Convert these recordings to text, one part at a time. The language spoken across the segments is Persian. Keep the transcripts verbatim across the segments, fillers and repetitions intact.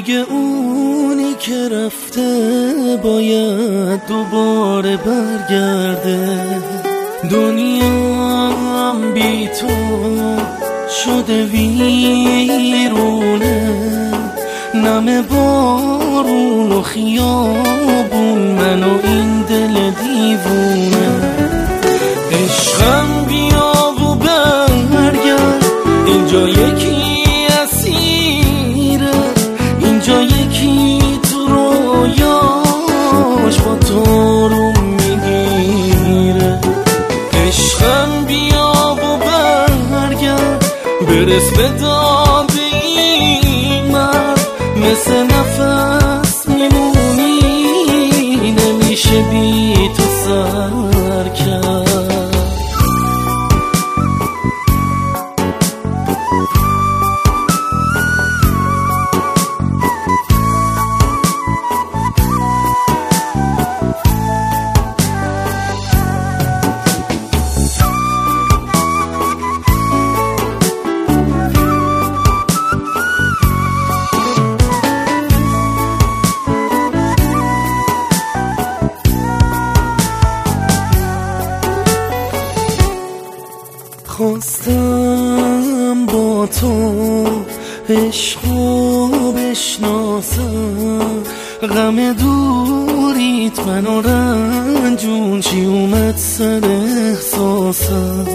میگه اونی که رفته باید دوباره برگرده. دنیام بی تو شده ویرونه، نم بارون و خیابون، من و این دل دیوونه. عشقم بیا و برگرد، اینجا یکی اسیره، اینجا یکی تو رویاش با تو رو میگیره. عشقم بیا و برگرد، برس به داد این مرد، مثل نفس میمونی، نمیشه بی تو سر کرد. خواستم با تو عشقو بشناسم، غم دوریت منو رنجون، چی اومد سر احساسم.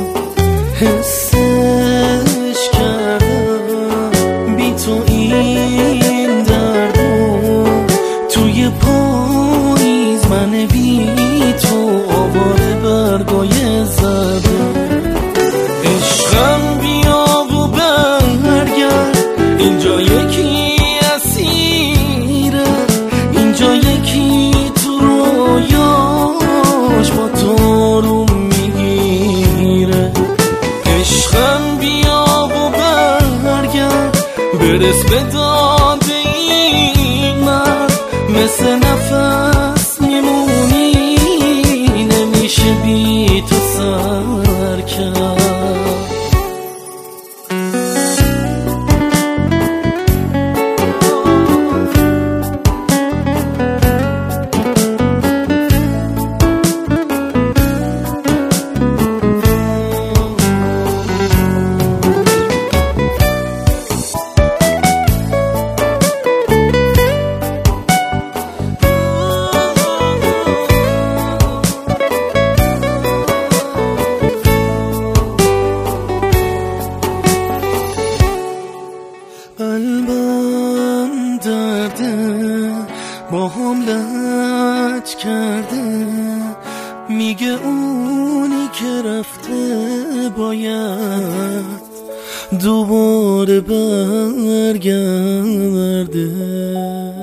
حسش کردم بی تو این دردو، توی پاییز من بی تو آواره برگای زده. عشقم بیا و برگرد، اینجا یکی اسیره، اینجا یکی تو رویاش با تو رو میگیره. عشقم بیا و برگرد، برس به داد این مرد، مثل نفس میمونی، نمیشه بی تو سر کرد. قلبم درده با هم لج کرده، میگه اونی که رفته باید دوباره برگرده.